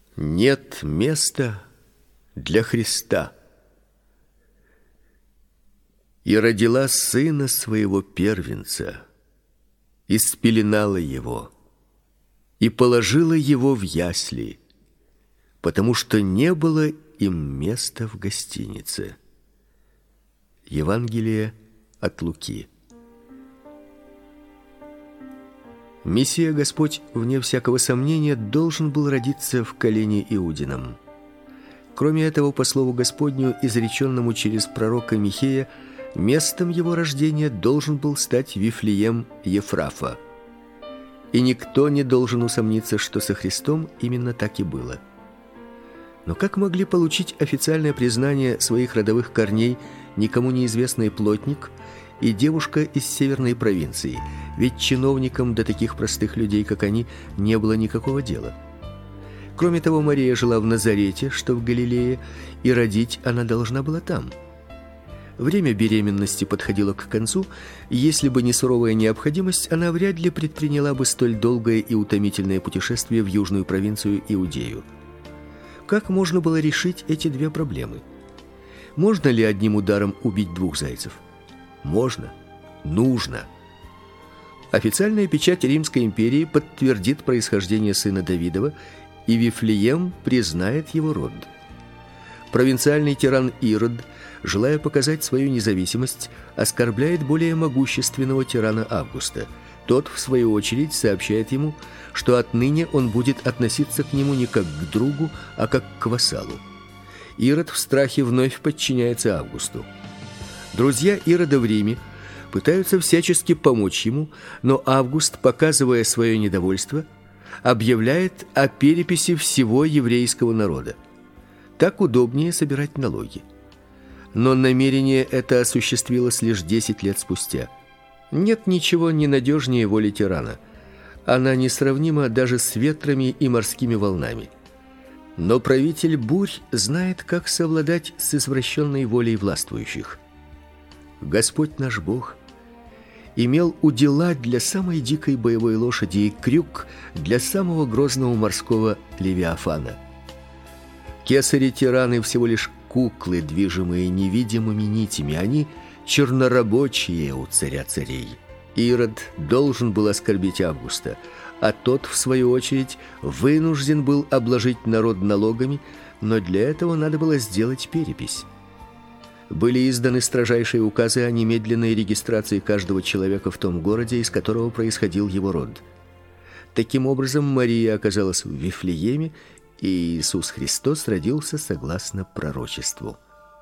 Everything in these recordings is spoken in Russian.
Нет места для Христа. И родила сына своего первенца, и спеленала его, и положила его в ясли, потому что не было им места в гостинице. Евангелие от Луки. Мессия Господь, вне всякого сомнения, должен был родиться в колене Иудином. Кроме этого, по слову Господню, изреченному через пророка Михея, местом его рождения должен был стать Вифлеем Ефрафа. И никто не должен усомниться, что со Христом именно так и было. Но как могли получить официальное признание своих родовых корней никому неизвестный плотник и девушка из северной провинции? Ведь чиновникам до таких простых людей, как они, не было никакого дела. Кроме того, Мария жила в Назарете, что в Галилее, и родить она должна была там. Время беременности подходило к концу, и если бы не суровая необходимость, она вряд ли предприняла бы столь долгое и утомительное путешествие в южную провинцию Иудею. Как можно было решить эти две проблемы? Можно ли одним ударом убить двух зайцев? Можно. Нужно. Официальная печать Римской империи подтвердит происхождение сына Давидова, и Вифлеем признает его род. Провинциальный тиран Ирод, желая показать свою независимость, оскорбляет более могущественного тирана Августа. Тот, в свою очередь, сообщает ему, что отныне он будет относиться к нему не как к другу, а как к вассалу. Ирод в страхе вновь подчиняется Августу. Друзья Ирода в Риме пытаются всячески помочь ему, но Август, показывая свое недовольство, объявляет о переписи всего еврейского народа. Так удобнее собирать налоги. Но намерение это осуществилось лишь 10 лет спустя. Нет ничего ненадежнее воли тирана. Она несравнима даже с ветрами и морскими волнами. Но правитель бурь знает, как совладать с извращенной волей властвующих. Господь наш Бог имел удила для самой дикой боевой лошади и крюк для самого грозного морского левиафана. Кесари-тираны всего лишь куклы, движимые невидимыми нитями. Они чернорабочие у царя царей. Ирод должен был оскорбить Августа, а тот, в свою очередь, вынужден был обложить народ налогами, но для этого надо было сделать перепись. Были изданы строжайшие указы о немедленной регистрации каждого человека в том городе, из которого происходил его род. Таким образом, Мария оказалась в Вифлееме, и Иисус Христос родился согласно пророчеству.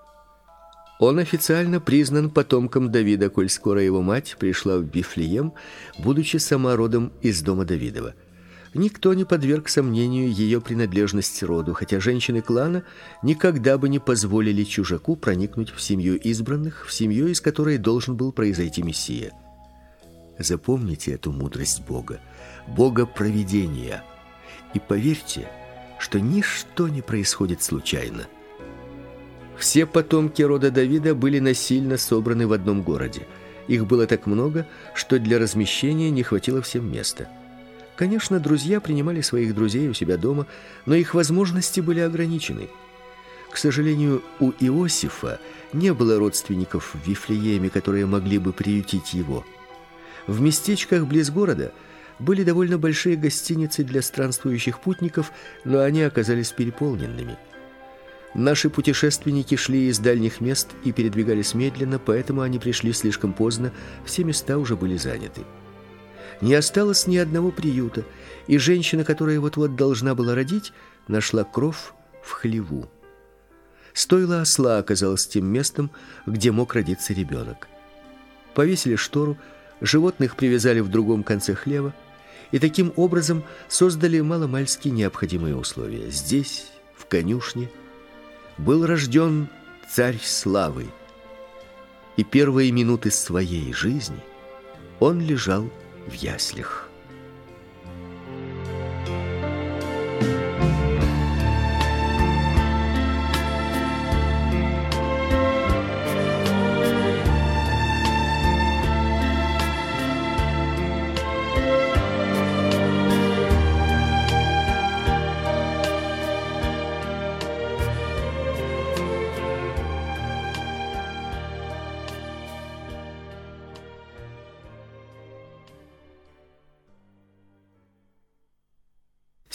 Он официально признан потомком Давида, коль скоро его мать пришла в Вифлеем, будучи сама родом из дома Давидова. Никто не подверг сомнению ее принадлежность роду, хотя женщины клана никогда бы не позволили чужаку проникнуть в семью избранных, в семью, из которой должен был произойти Мессия. Запомните эту мудрость Бога, Бога провидения, и поверьте, что ничто не происходит случайно. Все потомки рода Давида были насильно собраны в одном городе. Их было так много, что для размещения не хватило всем места. Конечно, друзья принимали своих друзей у себя дома, но их возможности были ограничены. К сожалению, у Иосифа не было родственников в Вифлееме, которые могли бы приютить его. В местечках близ города были довольно большие гостиницы для странствующих путников, но они оказались переполненными. Наши путешественники шли из дальних мест и передвигались медленно, поэтому они пришли слишком поздно, все места уже были заняты. Не осталось ни одного приюта, и женщина, которая вот-вот должна была родить, нашла кров в хлеву. Стойло осла оказалось тем местом, где мог родиться ребенок. Повесили штору, животных привязали в другом конце хлева, и таким образом создали маломальски необходимые условия. Здесь, в конюшне, был рожден царь славы, и первые минуты своей жизни он лежал в яслях.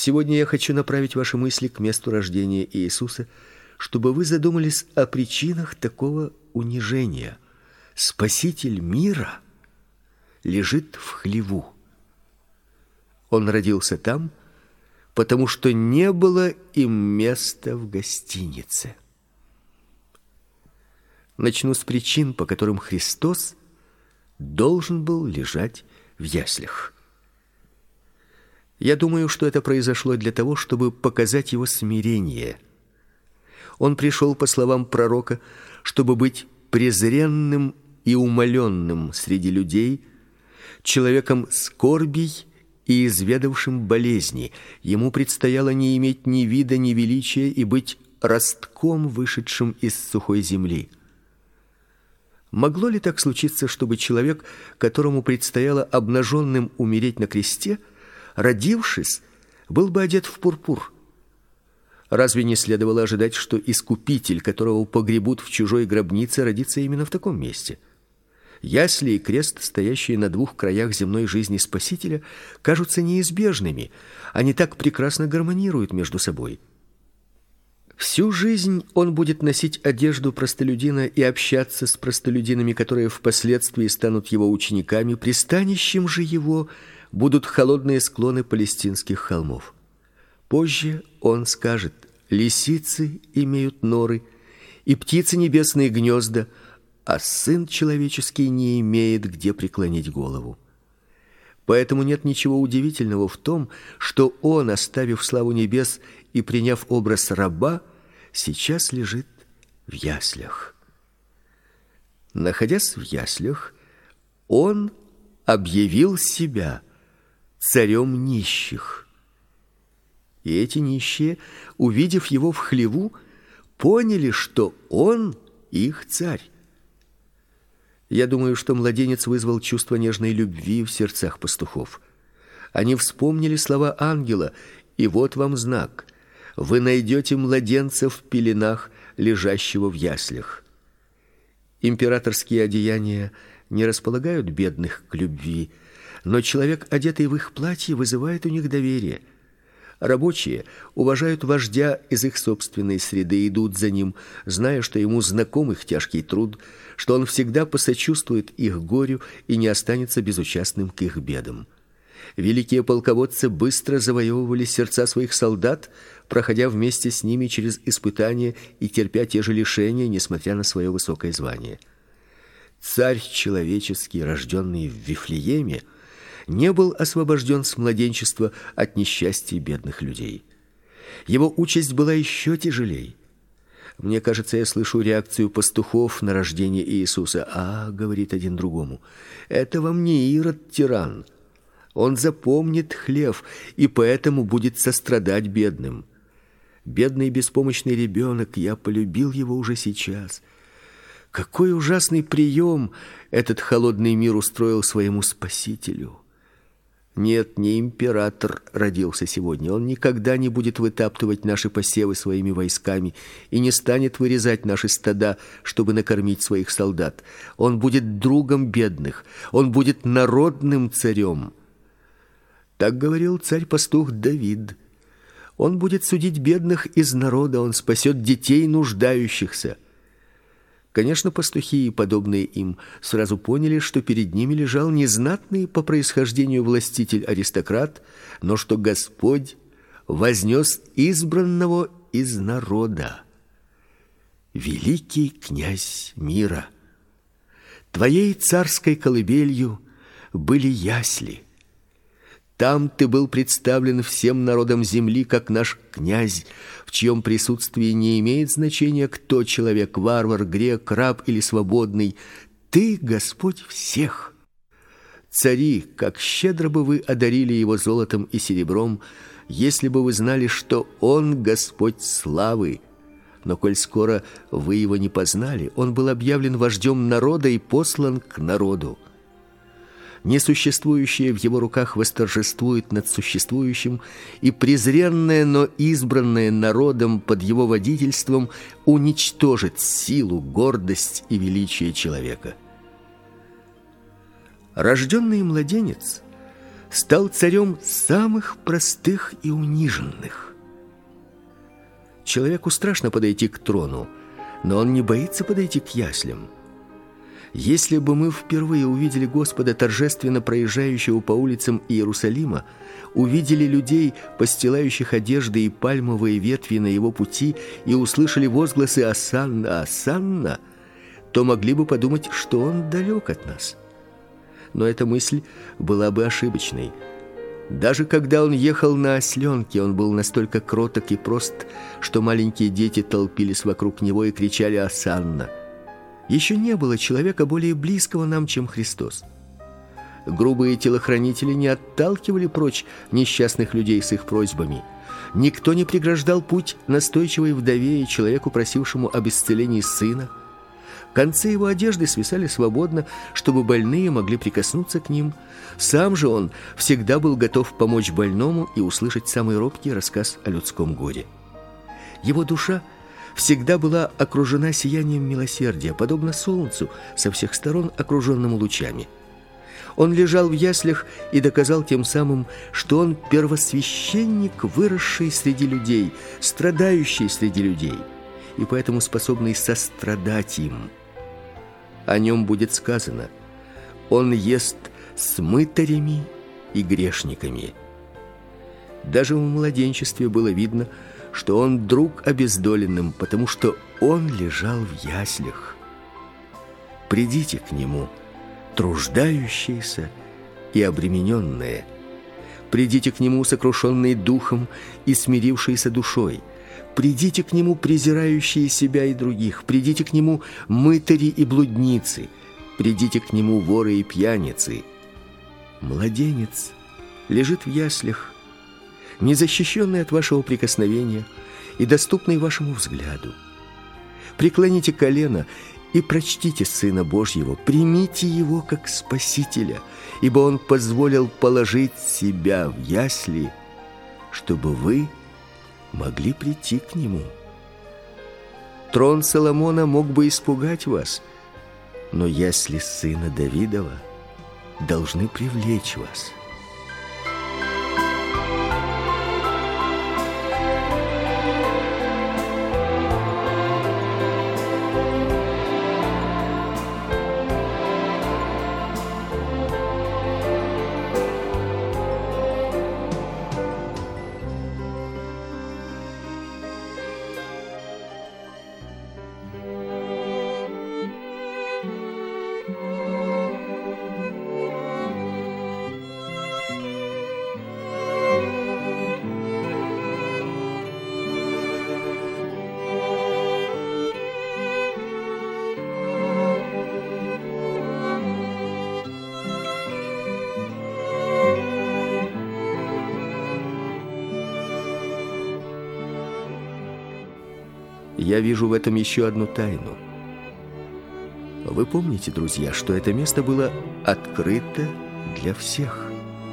Сегодня я хочу направить ваши мысли к месту рождения Иисуса, чтобы вы задумались о причинах такого унижения. Спаситель мира лежит в хлеву. Он родился там, потому что не было им места в гостинице. Начну с причин, по которым Христос должен был лежать в яслях. Я думаю, что это произошло для того, чтобы показать его смирение. Он пришел, по словам пророка, чтобы быть презренным и умоленным среди людей, человеком скорбий и изведавшим болезни. Ему предстояло не иметь ни вида, ни величия и быть ростком, вышедшим из сухой земли. Могло ли так случиться, чтобы человек, которому предстояло обнаженным умереть на кресте, родившись, был бы одет в пурпур? Разве не следовало ожидать, что искупитель, которого погребут в чужой гробнице, родится именно в таком месте? Ясли и крест, стоящие на двух краях земной жизни Спасителя, кажутся неизбежными. Они так прекрасно гармонируют между собой. Всю жизнь он будет носить одежду простолюдина и общаться с простолюдинами, которые впоследствии станут его учениками. Пристанищем же его будут холодные склоны палестинских холмов. Позже он скажет: лисицы имеют норы, и птицы небесные гнезда, а сын человеческий не имеет где преклонить голову. Поэтому нет ничего удивительного в том, что он, оставив славу небес и приняв образ раба, сейчас лежит в яслях. Находясь в яслях, он объявил себя царем нищих. И эти нищие, увидев его в хлеву, поняли, что он их царь. Я думаю, что младенец вызвал чувство нежной любви в сердцах пастухов. Они вспомнили слова ангела: «И вот вам знак: вы найдете младенца в пеленах, лежащего в яслях». Императорские одеяния не располагают бедных к любви, но человек, одетый в их платье, вызывает у них доверие. Рабочие уважают вождя из их собственной среды, идут за ним, зная, что ему знаком их тяжкий труд, что он всегда посочувствует их горю и не останется безучастным к их бедам. Великие полководцы быстро завоевывали сердца своих солдат, проходя вместе с ними через испытания и терпя те же лишения, несмотря на свое высокое звание. Царь человеческий, рожденный в Вифлееме, не был освобожден с младенчества от несчастий бедных людей. Его участь была еще тяжелей. Мне кажется, я слышу реакцию пастухов на рождение Иисуса. Говорит один другому: это вам не Ирод тиран. Он запомнит хлев и поэтому будет сострадать бедным. Бедный беспомощный ребенок, я полюбил его уже сейчас. Какой ужасный прием этот холодный мир устроил своему Спасителю. Нет, не император родился сегодня. Он никогда не будет вытаптывать наши посевы своими войсками и не станет вырезать наши стада, чтобы накормить своих солдат. Он будет другом бедных. Он будет народным царем. Так говорил царь-пастух Давид. Он будет судить бедных из народа, он спасет детей нуждающихся. Конечно, пастухи, подобные им, сразу поняли, что перед ними лежал не знатный по происхождению властитель-аристократ, но что Господь вознес избранного из народа. Великий князь мира, твоей царской колыбелью были ясли. Там ты был представлен всем народам земли как наш князь, в чьем присутствии не имеет значения, кто человек: варвар, грек, раб или свободный. Ты Господь всех. Цари, как щедро бы вы одарили его золотом и серебром, если бы вы знали, что он Господь славы. Но коль скоро вы его не познали, он был объявлен вождем народа и послан к народу. Несуществующее в его руках восторжествует над существующим, и презренное, но избранное народом под его водительством уничтожит силу, гордость и величие человека. Рожденный младенец стал царем самых простых и униженных. Человеку страшно подойти к трону, но он не боится подойти к яслям. Если бы мы впервые увидели Господа, торжественно проезжающего по улицам Иерусалима, увидели людей, постилающих одежды и пальмовые ветви на его пути, и услышали возгласы «Осанна! Осанна!», то могли бы подумать, что он далек от нас. Но эта мысль была бы ошибочной. Даже когда он ехал на осленке, он был настолько кроток и прост, что маленькие дети толпились вокруг него и кричали «Осанна!». Еще не было человека более близкого нам, чем Христос. Грубые телохранители не отталкивали прочь несчастных людей с их просьбами. Никто не преграждал путь настойчивой вдове и человеку, просившему об исцелении сына. Концы его одежды свисали свободно, чтобы больные могли прикоснуться к ним. Сам же он всегда был готов помочь больному и услышать самый робкий рассказ о людском горе. Его душа всегда была окружена сиянием милосердия, подобно солнцу, со всех сторон окруженному лучами. Он лежал в яслях и доказал тем самым, что он первосвященник, выросший среди людей, страдающий среди людей, и поэтому способный сострадать им. О нем будет сказано: он ест с мытарями и грешниками. Даже в младенчестве было видно, что он друг обездоленным, потому что он лежал в яслях. Придите к нему, труждающиеся и обремененные. Придите к нему, сокрушенные духом и смирившиеся душой. Придите к нему, презирающие себя и других. Придите к нему, мытари и блудницы. Придите к нему, воры и пьяницы. Младенец лежит в яслях, незащищенный от вашего прикосновения и доступный вашему взгляду. Преклоните колено и прочтите Сына Божьего, примите Его как Спасителя, ибо Он позволил положить себя в ясли, чтобы вы могли прийти к Нему. Трон Соломона мог бы испугать вас, но ясли Сына Давидова должны привлечь вас. Я вижу в этом еще одну тайну. Вы помните, друзья, что это место было открыто для всех.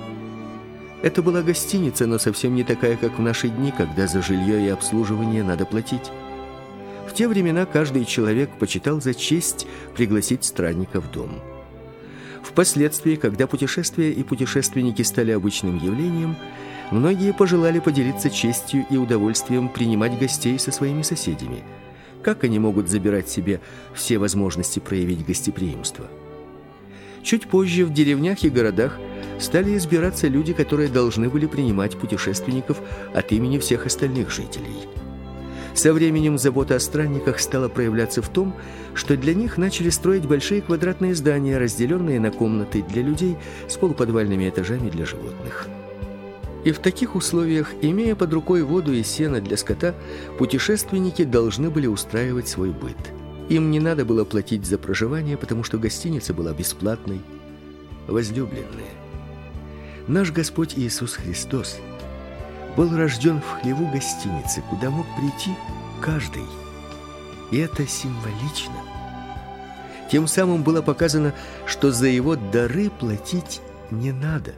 Это была гостиница, но совсем не такая, как в наши дни, когда за жилье и обслуживание надо платить. В те времена каждый человек почитал за честь пригласить странника в дом. Впоследствии, когда путешествия и путешественники стали обычным явлением, многие пожелали поделиться честью и удовольствием принимать гостей со своими соседями. Как они могут забирать себе все возможности проявить гостеприимство? Чуть позже в деревнях и городах стали избираться люди, которые должны были принимать путешественников от имени всех остальных жителей. Со временем забота о странниках стала проявляться в том, что для них начали строить большие квадратные здания, разделенные на комнаты для людей с полуподвальными этажами для животных. И в таких условиях, имея под рукой воду и сено для скота, путешественники должны были устраивать свой быт. Им не надо было платить за проживание, потому что гостиница была бесплатной. Возлюбленные, наш Господь Иисус Христос был рожден в хлеву гостиницы, куда мог прийти каждый. И это символично. Тем самым было показано, что за его дары платить не надо.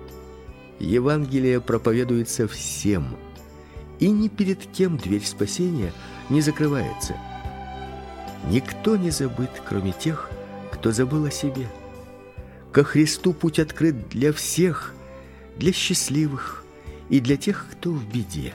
Евангелие проповедуется всем, и ни перед кем дверь спасения не закрывается. Никто не забыт, кроме тех, кто забыл о себе. Ко Христу путь открыт для всех, для счастливых и для тех, кто в беде.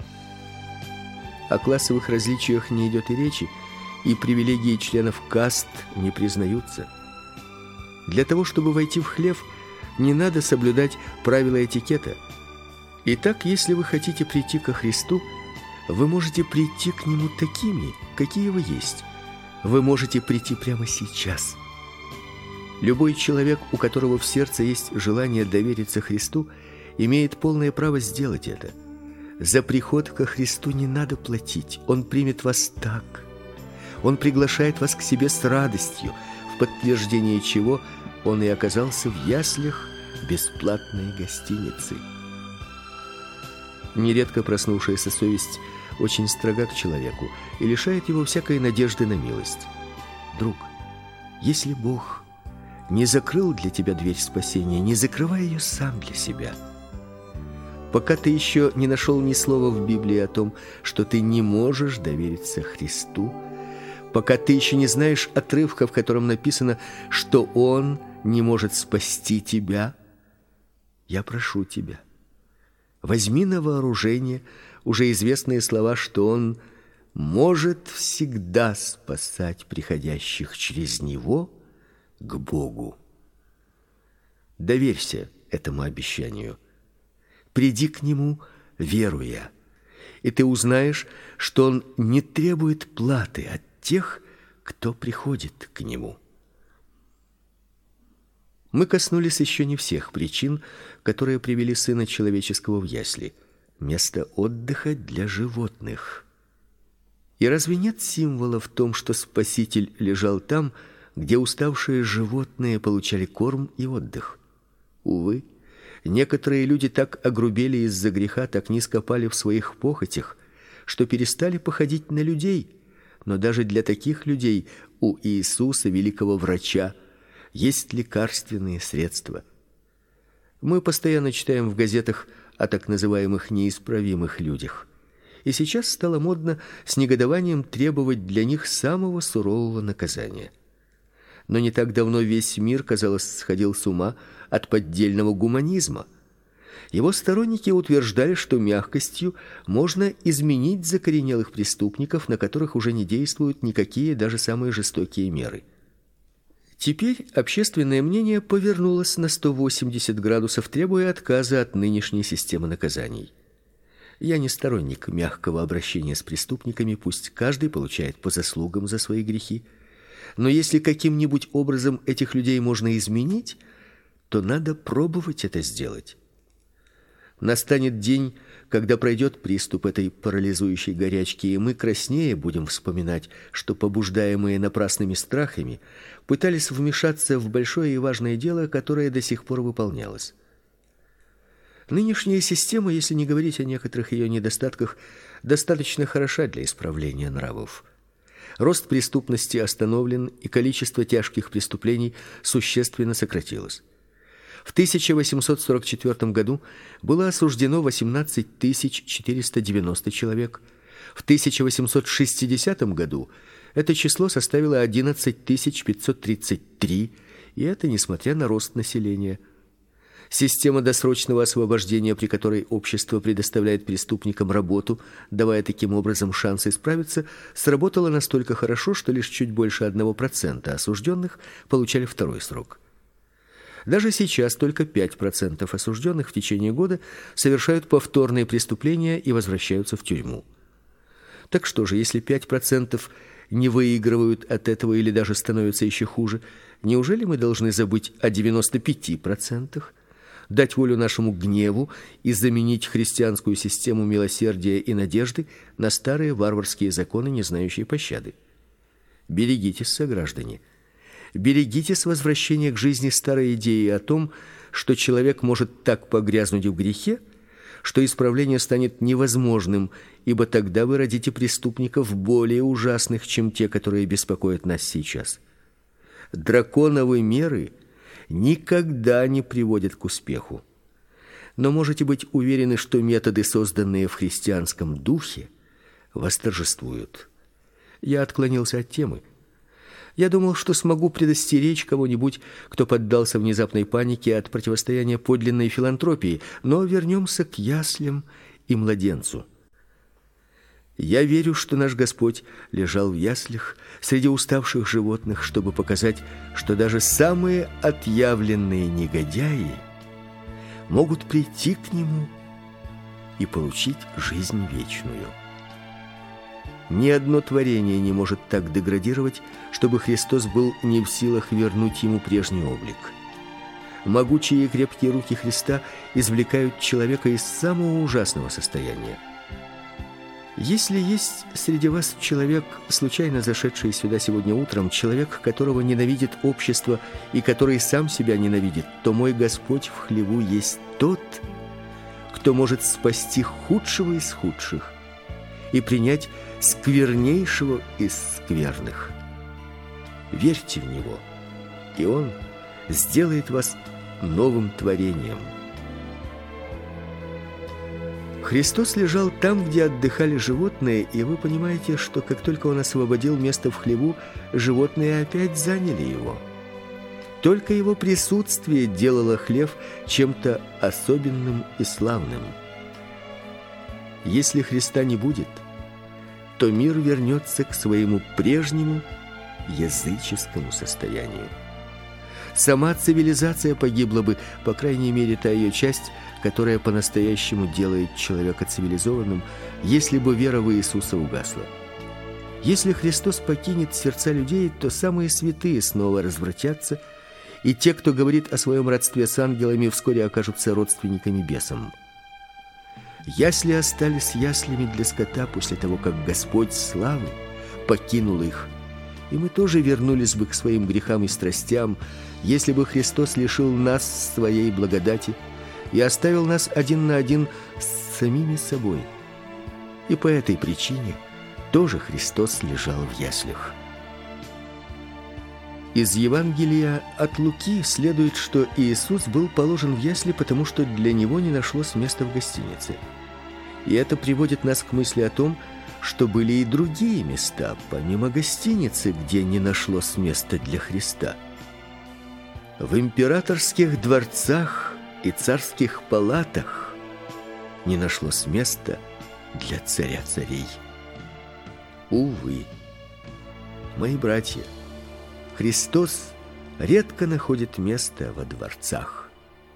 О классовых различиях не идет и речи, и привилегии членов каст не признаются. Для того, чтобы войти в хлев, не надо соблюдать правила этикета. Итак, если вы хотите прийти ко Христу, вы можете прийти к Нему такими, какие вы есть. Вы можете прийти прямо сейчас. Любой человек, у которого в сердце есть желание довериться Христу, имеет полное право сделать это. За приход ко Христу не надо платить. Он примет вас так. Он приглашает вас к себе с радостью, в подтверждение чего Он и оказался в яслях бесплатной гостиницы. Нередко проснувшаяся совесть очень строга к человеку и лишает его всякой надежды на милость. Друг, если Бог не закрыл для тебя дверь спасения, не закрывай ее сам для себя. Пока ты еще не нашел ни слова в Библии о том, что ты не можешь довериться Христу, пока ты еще не знаешь отрывка, в котором написано, что Он не может спасти тебя, я прошу тебя, возьми на вооружение уже известные слова, что Он может всегда спасать приходящих через Него к Богу. Доверься этому обещанию. Приди к Нему, веруя, и ты узнаешь, что Он не требует платы от тех, кто приходит к Нему. Мы коснулись еще не всех причин, которые привели Сына Человеческого в ясли, место отдыха для животных. И разве нет символа в том, что Спаситель лежал там, где уставшие животные получали корм и отдых? Увы, некоторые люди так огрубели из-за греха, так низко пали в своих похотях, что перестали походить на людей. Но даже для таких людей у Иисуса, великого врача, есть лекарственные средства. Мы постоянно читаем в газетах о так называемых неисправимых людях. И сейчас стало модно с негодованием требовать для них самого сурового наказания. Но не так давно весь мир, казалось, сходил с ума от поддельного гуманизма. Его сторонники утверждали, что мягкостью можно изменить закоренелых преступников, на которых уже не действуют никакие, даже самые жестокие меры. Теперь общественное мнение повернулось на 180 градусов, требуя отказа от нынешней системы наказаний. Я не сторонник мягкого обращения с преступниками, пусть каждый получает по заслугам за свои грехи. Но если каким-нибудь образом этих людей можно изменить, то надо пробовать это сделать. Настанет день, когда пройдет приступ этой парализующей горячки, и мы краснее будем вспоминать, что побуждаемые напрасными страхами пытались вмешаться в большое и важное дело, которое до сих пор выполнялось. Нынешняя система, если не говорить о некоторых ее недостатках, достаточно хороша для исправления нравов. Рост преступности остановлен, и количество тяжких преступлений существенно сократилось. В 1844 году было осуждено 18 490 человек. В 1860 году это число составило 11 533, и это несмотря на рост населения. Система досрочного освобождения, при которой общество предоставляет преступникам работу, давая таким образом шанс исправиться, сработала настолько хорошо, что лишь чуть больше 1% осужденных получали второй срок. Даже сейчас только 5% осужденных в течение года совершают повторные преступления и возвращаются в тюрьму. Так что же, если 5% не выигрывают от этого или даже становятся еще хуже, неужели мы должны забыть о 95%, дать волю нашему гневу и заменить христианскую систему милосердия и надежды на старые варварские законы, не знающие пощады? Берегитесь, сограждане. Берегитесь возвращения к жизни старой идеи о том, что человек может так погрязнуть в грехе, что исправление станет невозможным, ибо тогда вы родите преступников более ужасных, чем те, которые беспокоят нас сейчас. Драконовые меры никогда не приводят к успеху. Но можете быть уверены, что методы, созданные в христианском духе, восторжествуют. Я отклонился от темы. Я думал, что смогу предостеречь кого-нибудь, кто поддался внезапной панике от противостояния подлинной филантропии, но вернемся к яслям и младенцу. Я верю, что наш Господь лежал в яслях среди уставших животных, чтобы показать, что даже самые отъявленные негодяи могут прийти к Нему и получить жизнь вечную. Ни одно творение не может так деградировать, чтобы Христос был не в силах вернуть ему прежний облик. Могучие и крепкие руки Христа извлекают человека из самого ужасного состояния. Если есть среди вас человек, случайно зашедший сюда сегодня утром, человек, которого ненавидит общество и который сам себя ненавидит, то мой Господь в хлеву есть тот, кто может спасти худшего из худших и принять сквернейшего из скверных. Верьте в Него, и Он сделает вас новым творением. Христос лежал там, где отдыхали животные, и вы понимаете, что как только Он освободил место в хлеву, животные опять заняли его. Только Его присутствие делало хлев чем-то особенным и славным. Если Христа не будет, то мир вернется к своему прежнему языческому состоянию. Сама цивилизация погибла бы, по крайней мере, та ее часть, которая по-настоящему делает человека цивилизованным, если бы вера в Иисуса угасла. Если Христос покинет сердца людей, то самые святые снова развратятся, и те, кто говорит о своем родстве с ангелами, вскоре окажутся родственниками бесам. Ясли остались яслями для скота после того, как Господь славы покинул их, и мы тоже вернулись бы к своим грехам и страстям, если бы Христос лишил нас своей благодати и оставил нас один на один с самими собой. И по этой причине тоже Христос лежал в яслях. Из Евангелия от Луки следует, что Иисус был положен в ясли, потому что для Него не нашлось места в гостинице. И это приводит нас к мысли о том, что были и другие места, помимо гостиницы, где не нашлось места для Христа. В императорских дворцах и царских палатах не нашлось места для царя царей. Увы, мои братья, Христос редко находит место во дворцах.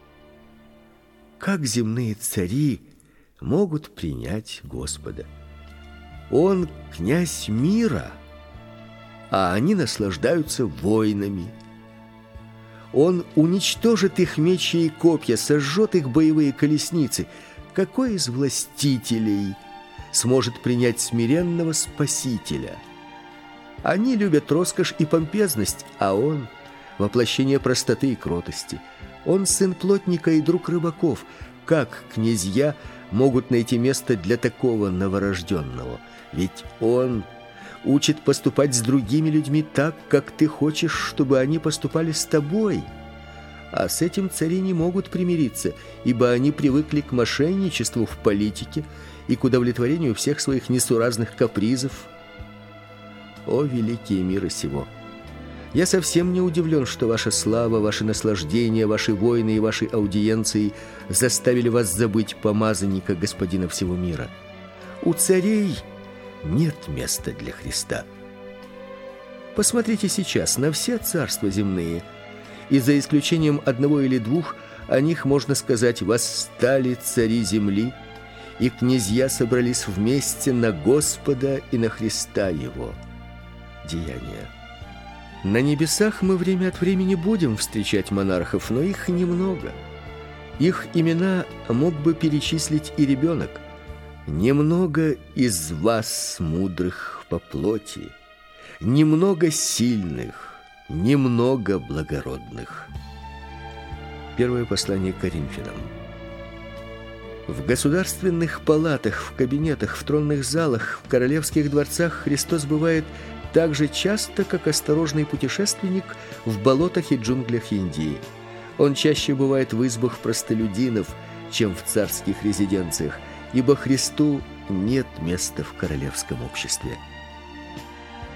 Как земные цари могут принять Господа? Он князь мира, а они наслаждаются войнами. Он уничтожит их мечи и копья, сожжет их боевые колесницы. Какой из властителей сможет принять смиренного Спасителя? Они любят роскошь и помпезность, а он — воплощение простоты и кротости. Он сын плотника и друг рыбаков. Как князья могут найти место для такого новорожденного? Ведь он учит поступать с другими людьми так, как ты хочешь, чтобы они поступали с тобой. А с этим цари не могут примириться, ибо они привыкли к мошенничеству в политике и к удовлетворению всех своих несуразных капризов. О, великие мира сего! Я совсем не удивлен, что ваша слава, ваши наслаждения, ваши войны и ваши аудиенции заставили вас забыть помазанника Господина всего мира. У царей нет места для Христа. Посмотрите сейчас на все царства земные, и за исключением одного или двух о них можно сказать: восстали цари земли, и князья собрались вместе на Господа и на Христа Его. Деяния. На небесах мы время от времени будем встречать монархов, но их немного. Их имена мог бы перечислить и ребенок. Немного из вас мудрых по плоти, немного сильных, немного благородных. Первое послание к Коринфянам. В государственных палатах, в кабинетах, в тронных залах, в королевских дворцах Христос бывает так же часто, как осторожный путешественник в болотах и джунглях Индии. Он чаще бывает в избах простолюдинов, чем в царских резиденциях, ибо Христу нет места в королевском обществе.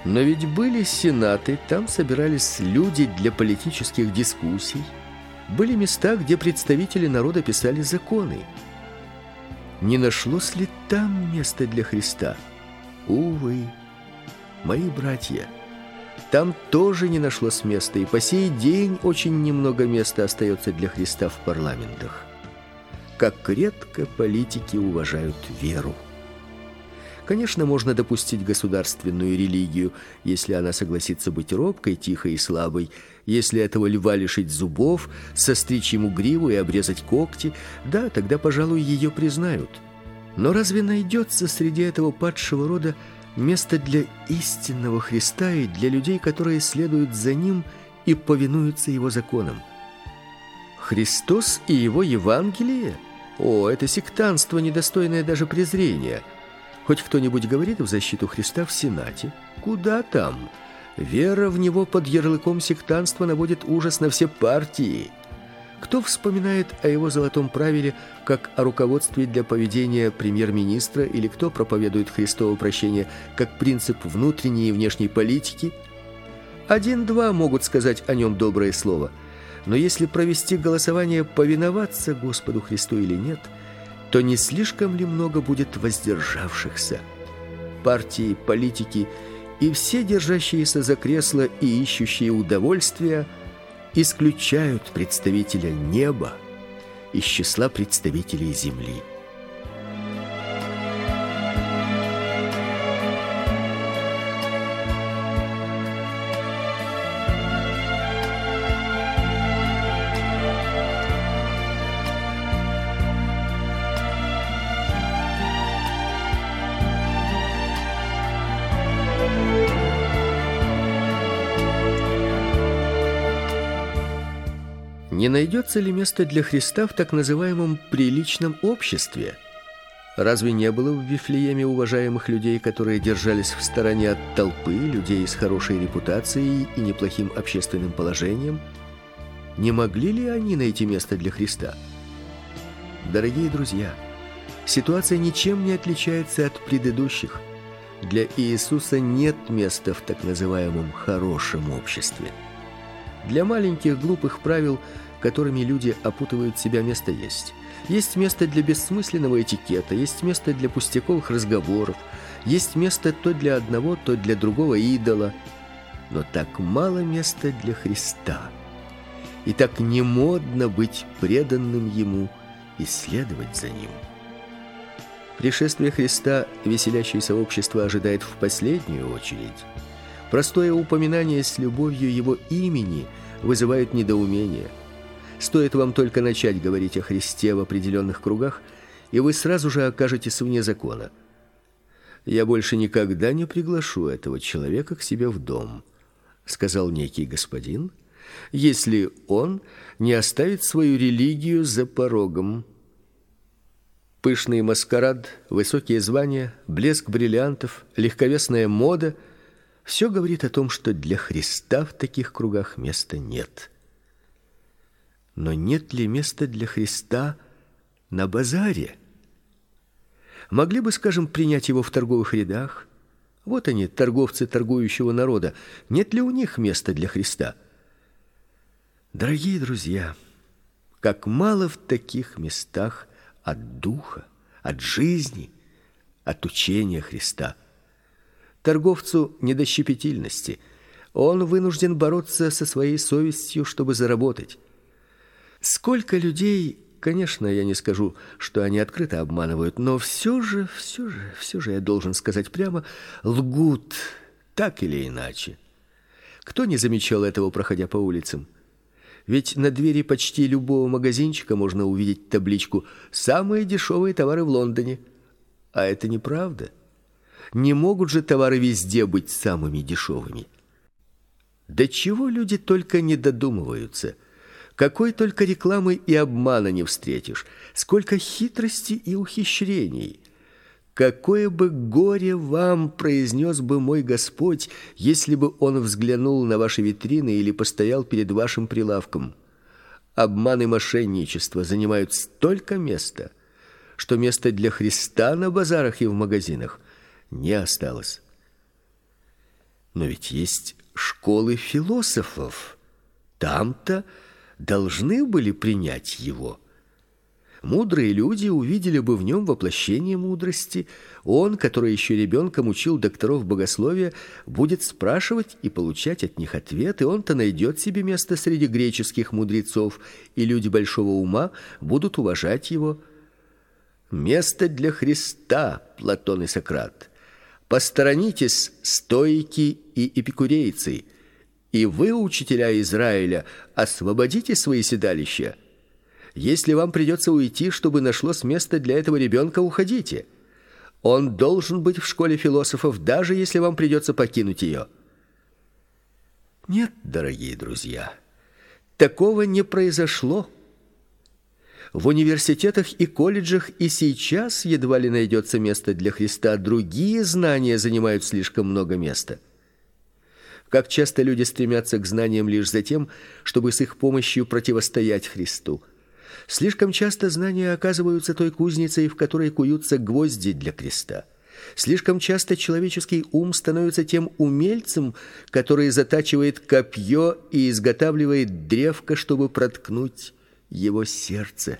Но ведь были сенаты, там собирались люди для политических дискуссий. Были места, где представители народа писали законы. Не нашлось ли там места для Христа? Увы, мои братья, там тоже не нашлось места, и по сей день очень немного места остается для Христа в парламентах. Как редко политики уважают веру. Конечно, можно допустить государственную религию, если она согласится быть робкой, тихой и слабой, если этого льва лишить зубов, состричь ему гриву и обрезать когти, да, тогда, пожалуй, ее признают. Но разве найдется среди этого падшего рода место для истинного Христа и для людей, которые следуют за Ним и повинуются Его законам? Христос и Его Евангелие? О, это сектантство, недостойное даже презрения. Хоть кто-нибудь говорит в защиту Христа в Сенате? Куда там? Вера в Него под ярлыком сектантства наводит ужас на все партии. Кто вспоминает о Его золотом правиле, как о руководстве для поведения премьер-министра, или кто проповедует Христово прощение как принцип внутренней и внешней политики? Один-два могут сказать о нем доброе слово. Но если провести голосование, повиноваться Господу Христу или нет, то не слишком ли много будет воздержавшихся? Партии, политики и все держащиеся за кресло и ищущие удовольствия исключают представителя неба из числа представителей земли. Не найдется ли место для Христа в так называемом приличном обществе? Разве не было в Вифлееме уважаемых людей, которые держались в стороне от толпы, людей с хорошей репутацией и неплохим общественным положением? Не могли ли они найти место для Христа? Дорогие друзья, ситуация ничем не отличается от предыдущих. Для Иисуса нет места в так называемом хорошем обществе. Для маленьких глупых правил, которыми люди опутывают себя, место есть. Есть место для бессмысленного этикета, есть место для пустяковых разговоров, есть место то для одного, то для другого идола. Но так мало места для Христа. И так не модно быть преданным Ему и следовать за Ним. Пришествие Христа веселящееся общество ожидает в последнюю очередь. Простое упоминание с любовью Его имени вызывает недоумение. Стоит вам только начать говорить о Христе в определенных кругах, и вы сразу же окажетесь вне закона. «Я больше никогда не приглашу этого человека к себе в дом», — сказал некий господин, «если он не оставит свою религию за порогом». Пышный маскарад, высокие звания, блеск бриллиантов, легковесная мода — все говорит о том, что для Христа в таких кругах места нет. Но нет ли места для Христа на базаре? Могли бы, скажем, принять его в торговых рядах? Вот они, торговцы торгующего народа. Нет ли у них места для Христа? Дорогие друзья, как мало в таких местах от духа, от жизни, от учения Христа. Торговцу не до щепетильности. Он вынужден бороться со своей совестью, чтобы заработать. Сколько людей, конечно, я не скажу, что они открыто обманывают, но все же я должен сказать прямо, лгут так или иначе. Кто не замечал этого, проходя по улицам? Ведь на двери почти любого магазинчика можно увидеть табличку «Самые дешевые товары в Лондоне». А это неправда. Не могут же товары везде быть самыми дешевыми. До чего люди только не додумываются. Какой только рекламы и обмана не встретишь. Сколько хитрости и ухищрений. Какое бы горе вам, произнес бы мой Господь, если бы Он взглянул на ваши витрины или постоял перед вашим прилавком. Обман и мошенничество занимают столько места, что места для Христа на базарах и в магазинах не осталось. Но ведь есть школы философов. Там-то должны были принять его. Мудрые люди увидели бы в нем воплощение мудрости. Он, который еще ребенком учил докторов богословия, будет спрашивать и получать от них ответы. Он-то найдет себе место среди греческих мудрецов, и люди большого ума будут уважать его. Место для Христа, Платон и Сократ. Посторонитесь, стоики и эпикурейцы, и вы, учителя Израиля, освободите свои седалища. Если вам придется уйти, чтобы нашлось место для этого ребенка, уходите. Он должен быть в школе философов, даже если вам придется покинуть ее. Нет, дорогие друзья, такого не произошло. В университетах и колледжах и сейчас едва ли найдется место для Христа. Другие знания занимают слишком много места. Как часто люди стремятся к знаниям лишь за тем, чтобы с их помощью противостоять Христу. Слишком часто знания оказываются той кузницей, в которой куются гвозди для креста. Слишком часто человеческий ум становится тем умельцем, который затачивает копье и изготавливает древко, чтобы проткнуть его сердце.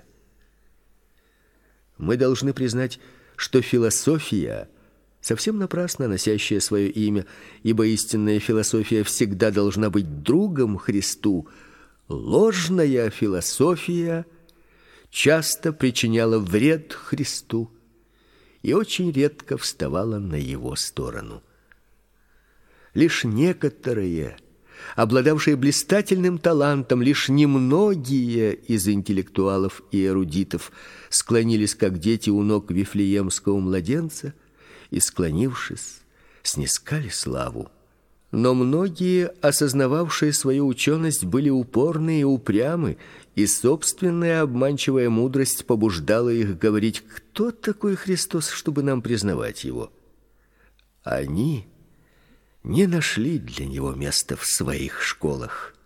Мы должны признать, что философия совсем напрасно носящая свое имя, ибо истинная философия всегда должна быть другом Христу. Ложная философия часто причиняла вред Христу и очень редко вставала на его сторону. Лишь некоторые, обладавшие блистательным талантом, лишь немногие из интеллектуалов и эрудитов склонились, как дети у ног вифлеемского младенца, и, склонившись, снискали славу. Но многие, осознававшие свою ученость, были упорны и упрямы, и собственная обманчивая мудрость побуждала их говорить: кто такой Христос, чтобы нам признавать его? Они не нашли для него места в своих школах.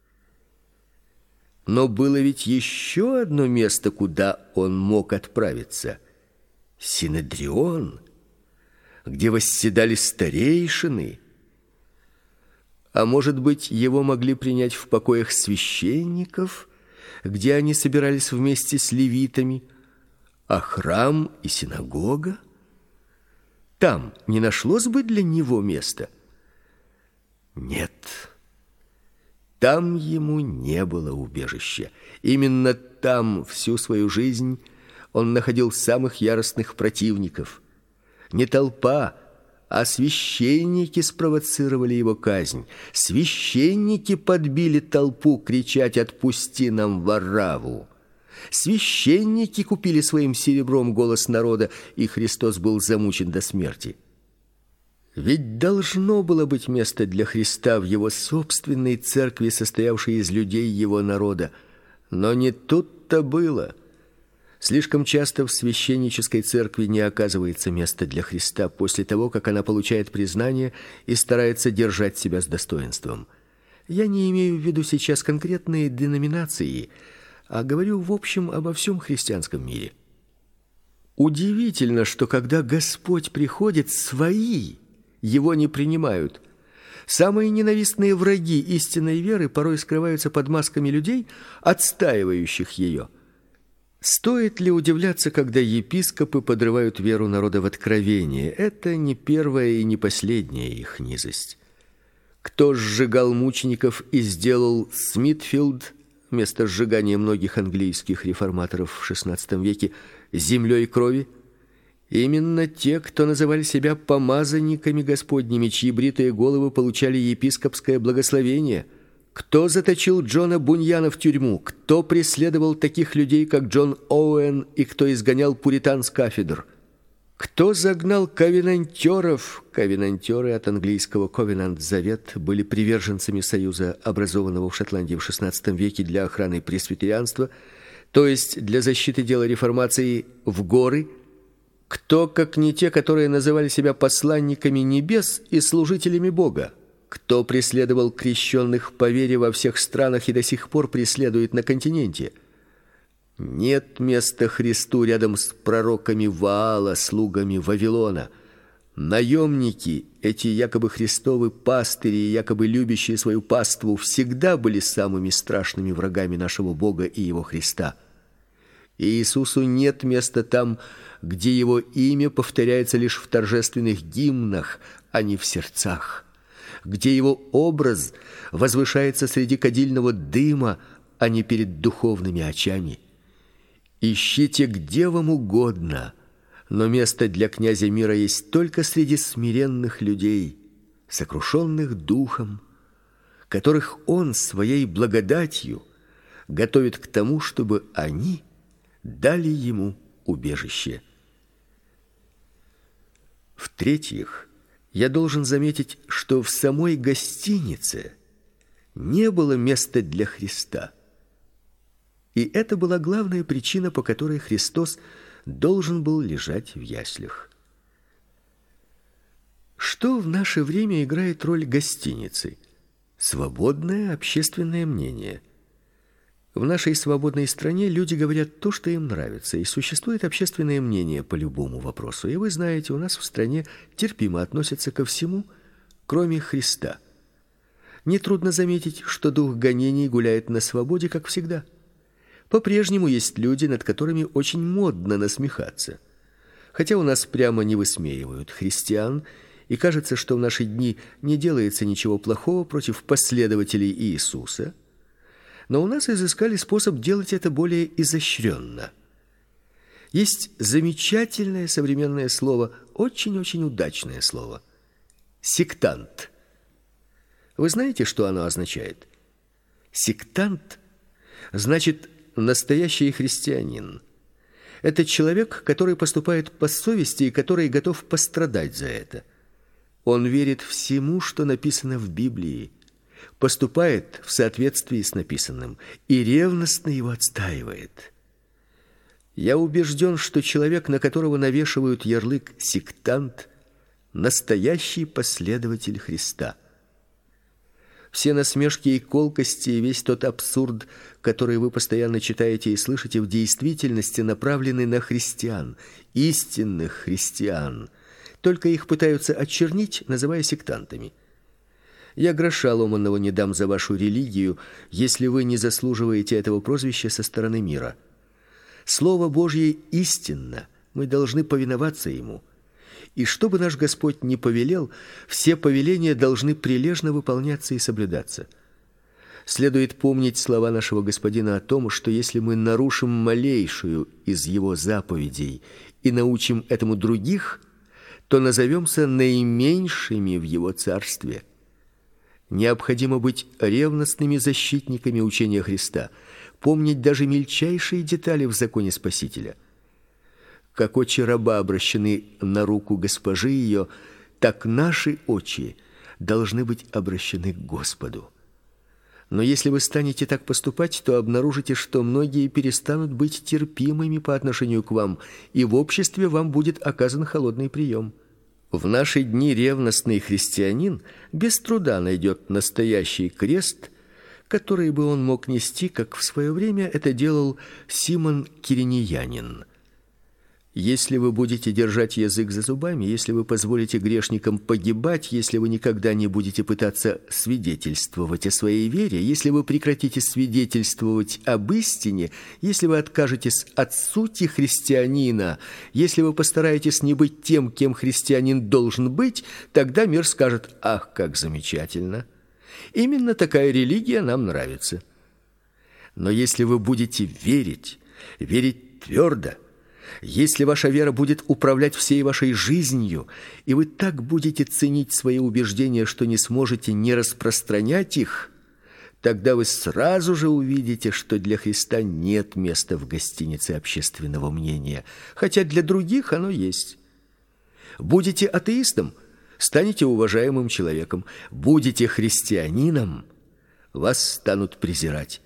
Но было ведь еще одно место, куда он мог отправиться: Синедрион, где восседали старейшины. А может быть, его могли принять в покоях священников, где они собирались вместе с левитами, а храм и синагога? Там не нашлось бы для него места? Нет. Там ему не было убежища. Именно там всю свою жизнь он находил самых яростных противников. Не толпа, а священники спровоцировали его казнь. Священники подбили толпу кричать: «Отпусти нам Варавву!» Священники купили своим серебром голос народа, и Христос был замучен до смерти. Ведь должно было быть место для Христа в его собственной церкви, состоявшей из людей его народа. Но не тут-то было. Слишком часто в священнической церкви не оказывается места для Христа после того, как она получает признание и старается держать себя с достоинством. Я не имею в виду сейчас конкретные деноминации, а говорю в общем обо всем христианском мире. Удивительно, что когда Господь приходит, свои его не принимают. Самые ненавистные враги истинной веры порой скрываются под масками людей, отстаивающих ее. Стоит ли удивляться, когда епископы подрывают веру народа в откровение? Это не первая и не последняя их низость. Кто сжигал мучеников и сделал Смитфилд, место сжигания многих английских реформаторов в XVI веке, землей крови? Именно те, кто называли себя помазанниками Господними, чьи бритые головы получали епископское благословение. Кто заточил Джона Буньяна в тюрьму? Кто преследовал таких людей, как Джон Оуэн, и кто изгонял пуритан с кафедр? Кто загнал ковенантеров? Ковенантеры от английского covenant завет были приверженцами союза, образованного в Шотландии в XVI веке для охраны пресвитерианства, то есть для защиты дела реформации, в горы. Кто, как не те, которые называли себя посланниками небес и служителями Бога? Кто преследовал крещенных по вере во всех странах и до сих пор преследует на континенте? Нет места Христу рядом с пророками Ваала, слугами Вавилона. Наемники, эти якобы Христовы пастыри, якобы любящие свою паству, всегда были самыми страшными врагами нашего Бога и Его Христа. И Иисусу нет места там, где Его имя повторяется лишь в торжественных гимнах, а не в сердцах, где Его образ возвышается среди кадильного дыма, а не перед духовными очами. Ищите где вам угодно, но место для князя мира есть только среди смиренных людей, сокрушенных духом, которых Он своей благодатью готовит к тому, чтобы они дали Ему убежище. В-третьих, я должен заметить, что в самой гостинице не было места для Христа. И это была главная причина, по которой Христос должен был лежать в яслях. Что в наше время играет роль гостиницы? Свободное общественное мнение. В нашей свободной стране люди говорят то, что им нравится, и существует общественное мнение по любому вопросу. И вы знаете, у нас в стране терпимо относятся ко всему, кроме Христа. Нетрудно заметить, что дух гонений гуляет на свободе, как всегда. По-прежнему есть люди, над которыми очень модно насмехаться. Хотя у нас прямо не высмеивают христиан, и кажется, что в наши дни не делается ничего плохого против последователей Иисуса, но у нас изыскали способ делать это более изощренно. Есть замечательное современное слово, очень-очень удачное слово – сектант. Вы знаете, что оно означает? Сектант значит настоящий христианин. Это человек, который поступает по совести и который готов пострадать за это. Он верит всему, что написано в Библии, поступает в соответствии с написанным и ревностно его отстаивает. Я убежден, что человек, на которого навешивают ярлык сектант, настоящий последователь Христа. Все насмешки и колкости, и весь тот абсурд, который вы постоянно читаете и слышите, в действительности направлены на христиан, истинных христиан. Только их пытаются очернить, называя сектантами. Я гроша ломаного не дам за вашу религию, если вы не заслуживаете этого прозвища со стороны мира. Слово Божье истинно, мы должны повиноваться ему. И что бы наш Господь ни повелел, все повеления должны прилежно выполняться и соблюдаться. Следует помнить слова нашего Господина о том, что если мы нарушим малейшую из его заповедей и научим этому других, то назовемся наименьшими в его царстве. Необходимо быть ревностными защитниками учения Христа, помнить даже мельчайшие детали в законе Спасителя. Как очи раба обращены на руку госпожи ее, так наши очи должны быть обращены к Господу. Но если вы станете так поступать, то обнаружите, что многие перестанут быть терпимыми по отношению к вам, и в обществе вам будет оказан холодный прием. В наши дни ревностный христианин без труда найдет настоящий крест, который бы он мог нести, как в свое время это делал Симон Киринеянин. Если вы будете держать язык за зубами, если вы позволите грешникам погибать, если вы никогда не будете пытаться свидетельствовать о своей вере, если вы прекратите свидетельствовать об истине, если вы откажетесь от сути христианина, если вы постараетесь не быть тем, кем христианин должен быть, тогда мир скажет: «Ах, как замечательно! Именно такая религия нам нравится». Но если вы будете верить твердо, если ваша вера будет управлять всей вашей жизнью, и вы так будете ценить свои убеждения, что не сможете не распространять их, тогда вы сразу же увидите, что для Христа нет места в гостинице общественного мнения, хотя для других оно есть. Будете атеистом, станете уважаемым человеком. Будете христианином, вас станут презирать.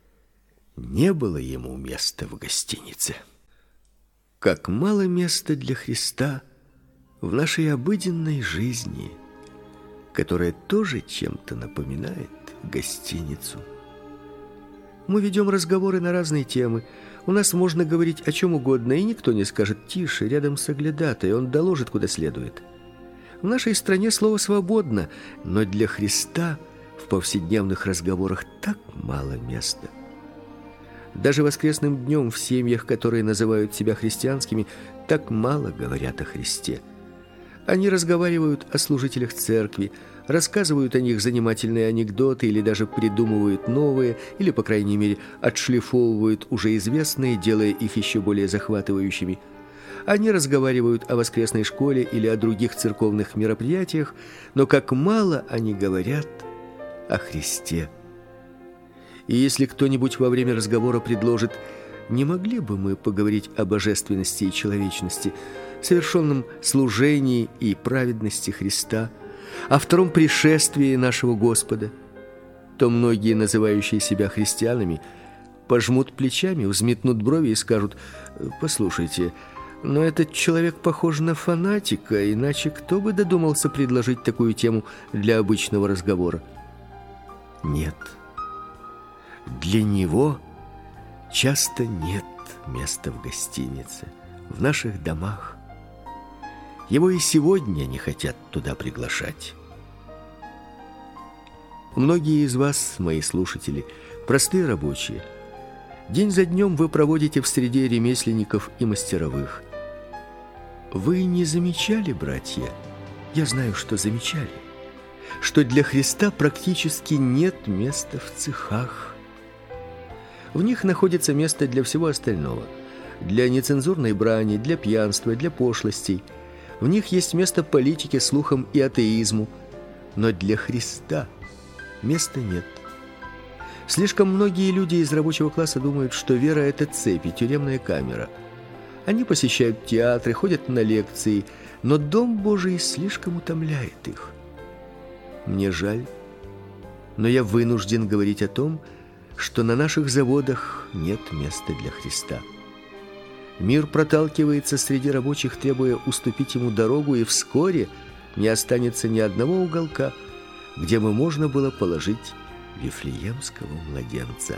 Не было ему места в гостинице. Как мало места для Христа в нашей обыденной жизни, которая тоже чем-то напоминает гостиницу. Мы ведем разговоры на разные темы. У нас можно говорить о чем угодно, и никто не скажет: «Тише, рядом соглядатай, он доложит, куда следует». В нашей стране слово «свободно», но для Христа в повседневных разговорах так мало места. Даже воскресным днем в семьях, которые называют себя христианскими, так мало говорят о Христе. Они разговаривают о служителях церкви, рассказывают о них занимательные анекдоты или даже придумывают новые, или, по крайней мере, отшлифовывают уже известные, делая их еще более захватывающими. Они разговаривают о воскресной школе или о других церковных мероприятиях, но как мало они говорят о Христе. И если кто-нибудь во время разговора предложит: «Не могли бы мы поговорить о божественности и человечности, совершенном служении и праведности Христа, о втором пришествии нашего Господа», то многие, называющие себя христианами, пожмут плечами, взметнут брови и скажут: «Послушайте, но этот человек похож на фанатика, иначе кто бы додумался предложить такую тему для обычного разговора?» Нет. Для него часто нет места в гостинице, в наших домах. Его и сегодня не хотят туда приглашать. Многие из вас, мои слушатели, простые рабочие. День за днем вы проводите в среде ремесленников и мастеровых. Вы не замечали, братья? Я знаю, что замечали, что для Христа практически нет места в цехах. В них находится место для всего остального: для нецензурной брани, для пьянства, для пошлостей. В них есть место политике, слухам и атеизму. Но для Христа места нет. Слишком многие люди из рабочего класса думают, что вера – это цепь и тюремная камера. Они посещают театры, ходят на лекции, но Дом Божий слишком утомляет их. Мне жаль, но я вынужден говорить о том, что на наших заводах нет места для Христа. Мир проталкивается среди рабочих, требуя уступить ему дорогу, и вскоре не останется ни одного уголка, где бы можно было положить вифлеемского младенца.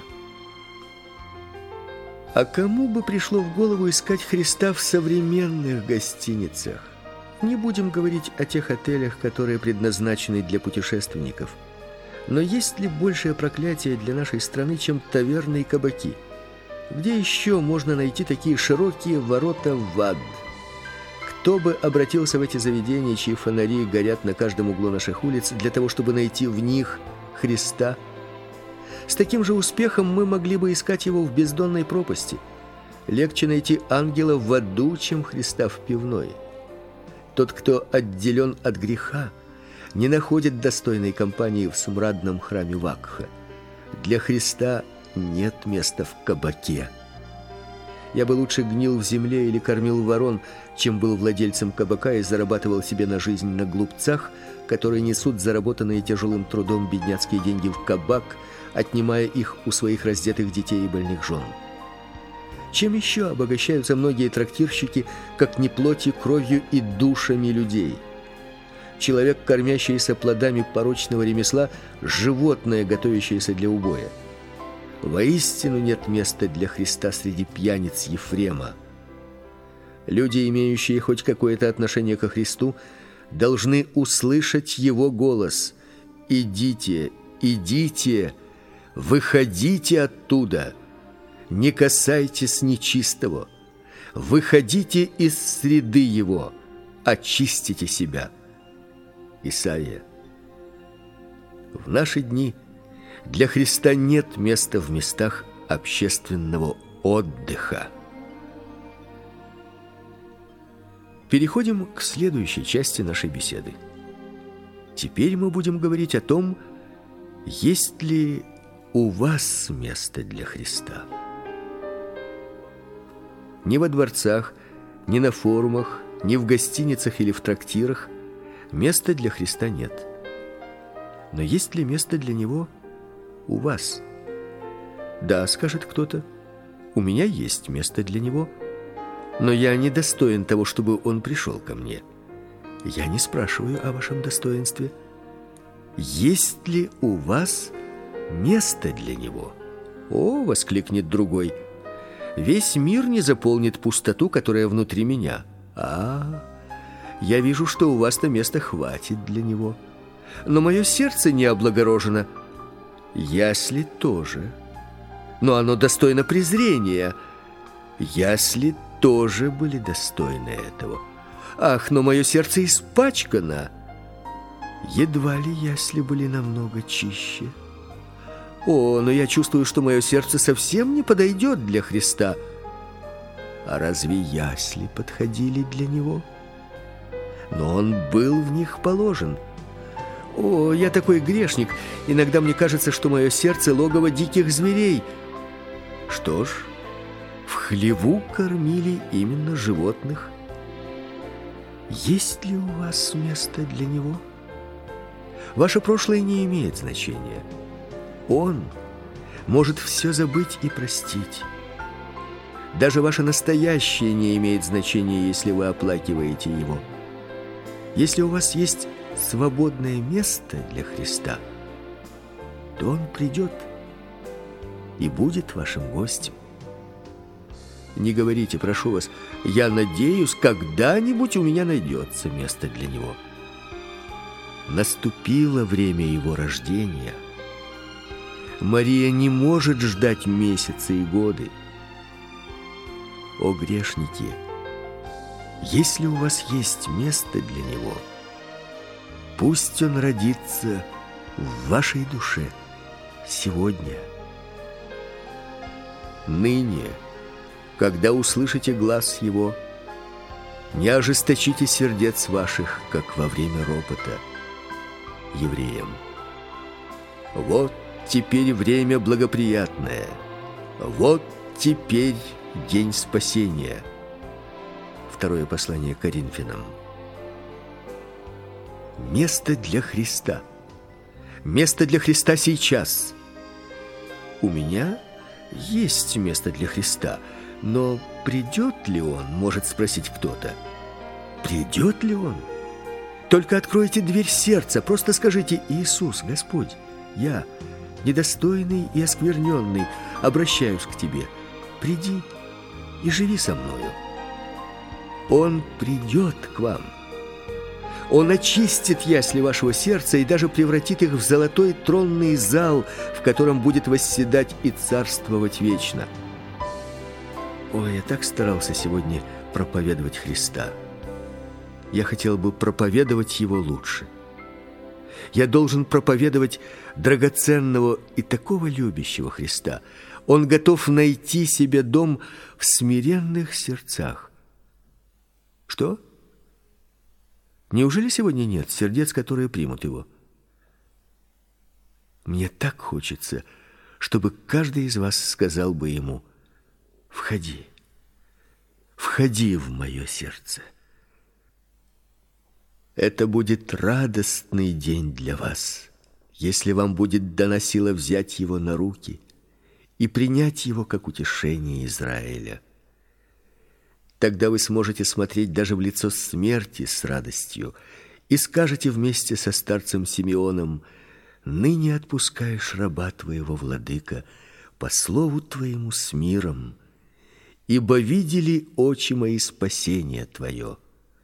А кому бы пришло в голову искать Христа в современных гостиницах? Не будем говорить о тех отелях, которые предназначены для путешественников. Но есть ли большее проклятие для нашей страны, чем таверны и кабаки? Где еще можно найти такие широкие ворота в ад? Кто бы обратился в эти заведения, чьи фонари горят на каждом углу наших улиц, для того, чтобы найти в них Христа? С таким же успехом мы могли бы искать его в бездонной пропасти. Легче найти ангела в аду, чем Христа в пивной. Тот, кто отделен от греха, не находит достойной компании в смрадном храме Вакха. Для Христа нет места в кабаке. Я бы лучше гнил в земле или кормил ворон, чем был владельцем кабака и зарабатывал себе на жизнь на глупцах, которые несут заработанные тяжелым трудом бедняцкие деньги в кабак, отнимая их у своих раздетых детей и больных жен. Чем еще обогащаются многие трактирщики, как не плотью, кровью и душами людей? Человек, кормящийся плодами порочного ремесла, животное, готовящееся для убоя. Воистину нет места для Христа среди пьяниц Ефрема. Люди, имеющие хоть какое-то отношение ко Христу, должны услышать Его голос: «Идите, идите, выходите оттуда, не касайтесь нечистого, выходите из среды Его, очистите себя». Исайя. В наши дни для Христа нет места в местах общественного отдыха. Переходим к следующей части нашей беседы. Теперь мы будем говорить о том, есть ли у вас место для Христа. Ни во дворцах, ни на форумах, ни в гостиницах или в трактирах места для Христа нет. Но есть ли место для Него у вас? Да, скажет кто-то, у меня есть место для Него, но я не достоин того, чтобы Он пришел ко мне. Я не спрашиваю о вашем достоинстве. Есть ли у вас место для Него? О, воскликнет другой, весь мир не заполнит пустоту, которая внутри меня. Я вижу, что у вас-то места хватит для него. Но мое сердце не облагорожено. Ясли тоже. Но оно достойно презрения. Ясли тоже были достойны этого. Ах, но мое сердце испачкано. Едва ли ясли были намного чище. О, но я чувствую, что мое сердце совсем не подойдет для Христа. А разве ясли подходили для него? Но он был в них положен. О, я такой грешник. Иногда мне кажется, что мое сердце — логово диких зверей. Что ж, в хлеву кормили именно животных. Есть ли у вас место для него? Ваше прошлое не имеет значения. Он может все забыть и простить. Даже ваше настоящее не имеет значения, если вы оплакиваете его. Если у вас есть свободное место для Христа, то Он придет и будет вашим гостем. Не говорите, прошу вас, я надеюсь, когда-нибудь у меня найдется место для него. Наступило время его рождения. Мария не может ждать месяцы и годы. О, грешники, если у вас есть место для него, пусть он родится в вашей душе сегодня. Ныне, когда услышите глас его, не ожесточите сердец ваших, как во время ропота. Евреям. Вот теперь время благоприятное. Вот теперь день спасения. Второе послание Коринфянам. Место для Христа. Место для Христа сейчас. У меня есть место для Христа, но придет ли Он, может спросить кто-то. Придет ли Он? Только откройте дверь сердца, просто скажите: Иисус, Господь, я, недостойный и оскверненный, обращаюсь к Тебе. Приди и живи со мною. Он придет к вам. Он очистит ясли вашего сердца и даже превратит их в золотой тронный зал, в котором будет восседать и царствовать вечно. Ой, я так старался сегодня проповедовать Христа. Я хотел бы проповедовать Его лучше. Я должен проповедовать драгоценного и такого любящего Христа. Он готов найти себе дом в смиренных сердцах. Что? Неужели сегодня нет сердец, которые примут Его? Мне так хочется, чтобы каждый из вас сказал бы Ему: «Входи, входи в мое сердце». Это будет радостный день для вас, если вам будет дана сила взять Его на руки и принять Его как утешение Израиля. Тогда вы сможете смотреть даже в лицо смерти с радостью и скажете вместе со старцем Симеоном: «Ныне отпускаешь раба Твоего, Владыка, по слову Твоему с миром, ибо видели очи мои спасение Твое».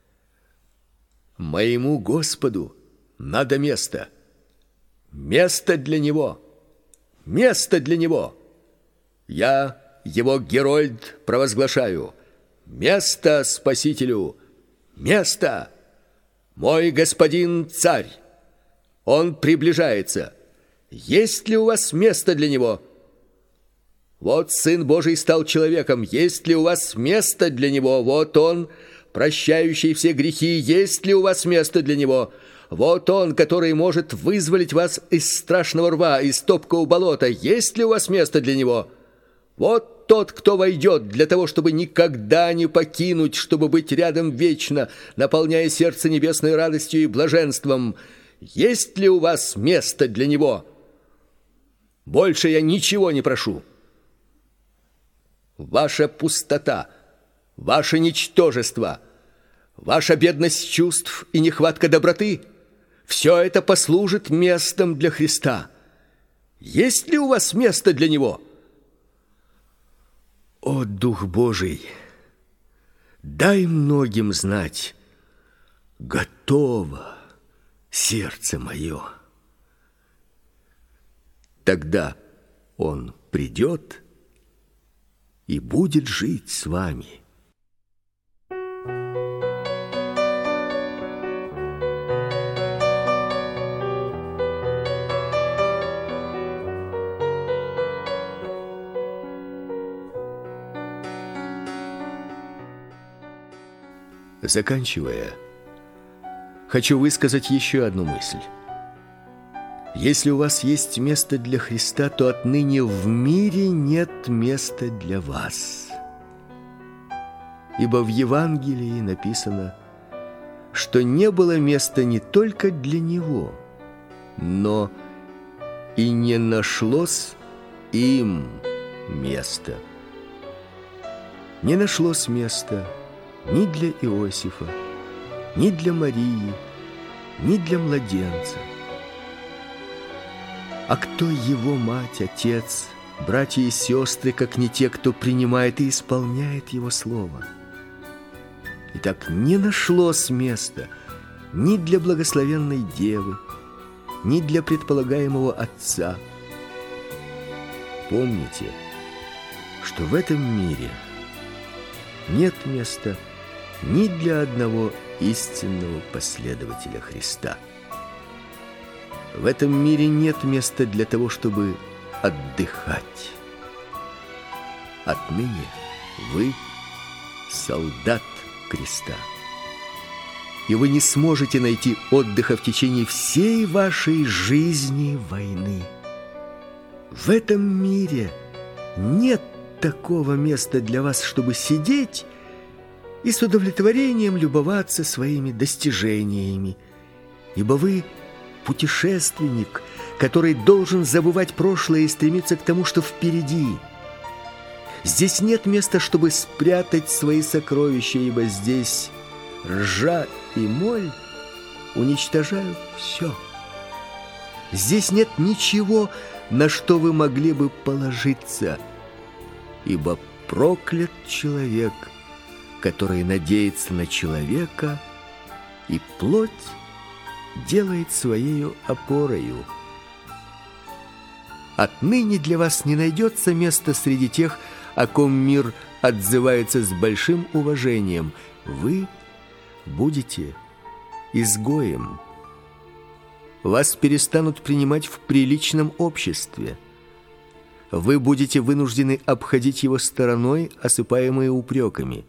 Моему Господу надо место. Место для Него. Место для Него. Я, Его Герольд, провозглашаю: место Спасителю. Место. Мой господин царь. Он приближается. Есть ли у вас место для Него? Вот Сын Божий стал человеком. Есть ли у вас место для Него? Вот Он, прощающий все грехи. Есть ли у вас место для Него? Вот Он, который может вызволить вас из страшного рва, из топкого болота. Есть ли у вас место для Него? Вот тот, кто войдет для того, чтобы никогда не покинуть, чтобы быть рядом вечно, наполняя сердце небесной радостью и блаженством. Есть ли у вас место для Него? Больше я ничего не прошу. Ваша пустота, ваше ничтожество, ваша бедность чувств и нехватка доброты — все это послужит местом для Христа. Есть ли у вас место для Него? О, Дух Божий, дай многим знать, готово, сердце мое. Тогда Он придет и будет жить с вами. Заканчивая, хочу высказать еще одну мысль. Если у вас есть место для Христа, то отныне в мире нет места для вас. Ибо в Евангелии написано, что не было места не только для Него, но и не нашлось им места. Не нашлось места ни для Иосифа, ни для Марии, ни для младенца. А кто его мать, отец, братья и сестры, как не те, кто принимает и исполняет его слово? Итак, не нашлось места ни для благословенной девы, ни для предполагаемого отца. Помните, что в этом мире нет места ни для одного истинного последователя Христа. В этом мире нет места для того, чтобы отдыхать. Отныне вы солдат креста, и вы не сможете найти отдыха в течение всей вашей жизни войны. В этом мире нет такого места для вас, чтобы сидеть и с удовлетворением любоваться своими достижениями, ибо вы путешественник, который должен забывать прошлое и стремиться к тому, что впереди. Здесь нет места, чтобы спрятать свои сокровища, ибо здесь ржа и моль уничтожают все. Здесь нет ничего, на что вы могли бы положиться, ибо проклят человек, который надеется на человека, и плоть делает своею опорою. Отныне для вас не найдется места среди тех, о ком мир отзывается с большим уважением. Вы будете изгоем. Вас перестанут принимать в приличном обществе. Вы будете вынуждены обходить его стороной, осыпаемые упреками.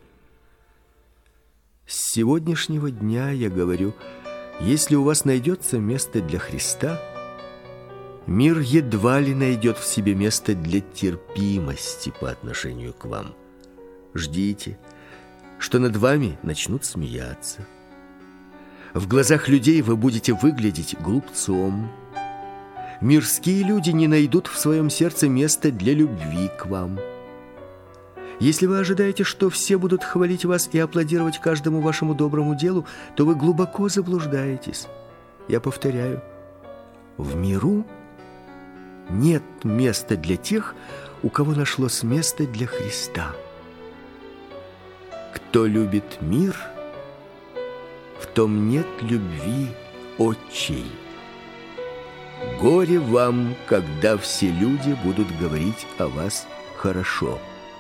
С сегодняшнего дня я говорю, если у вас найдется место для Христа, мир едва ли найдет в себе место для терпимости по отношению к вам. Ждите, что над вами начнут смеяться. В глазах людей вы будете выглядеть глупцом. Мирские люди не найдут в своем сердце места для любви к вам. Если вы ожидаете, что все будут хвалить вас и аплодировать каждому вашему доброму делу, то вы глубоко заблуждаетесь. Я повторяю, в миру нет места для тех, у кого нашлось место для Христа. Кто любит мир, в том нет любви отчей. Горе вам, когда все люди будут говорить о вас хорошо.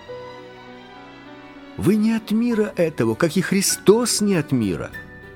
Вы не от мира этого, как и Христос не от мира.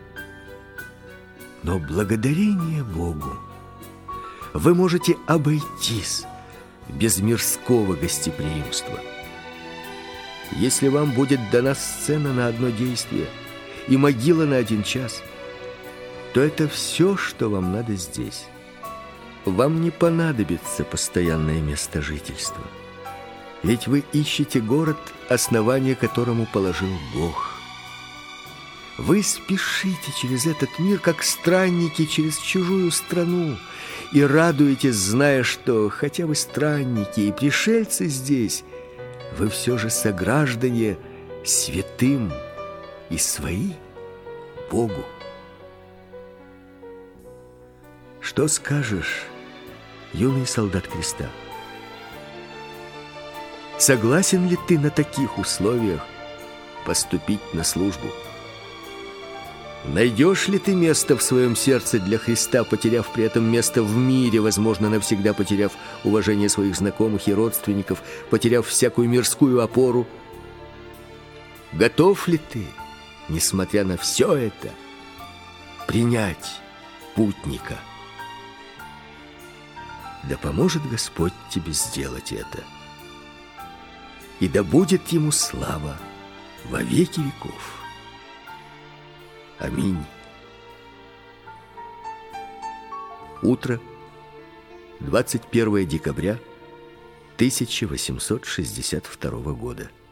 Но благодарение Богу вы можете обойтись без мирского гостеприимства. Если вам будет дана сцена на одно действие и могила на 1 час, то это все, что вам надо здесь. Вам не понадобится постоянное место жительства. Ведь вы ищете город, основание которому положил Бог. Вы спешите через этот мир, как странники через чужую страну, и радуетесь, зная, что, хотя вы странники и пришельцы здесь, вы все же сограждане святым и свои Богу. Что скажешь, юный солдат креста? Согласен ли ты на таких условиях поступить на службу? Найдешь ли ты место в своем сердце для Христа, потеряв при этом место в мире, возможно, навсегда потеряв уважение своих знакомых и родственников, потеряв всякую мирскую опору? Готов ли ты, несмотря на все это, принять путника? Да поможет Господь тебе сделать это. И да будет ему слава во веки веков. Аминь. Утро, 21 декабря 1862 года.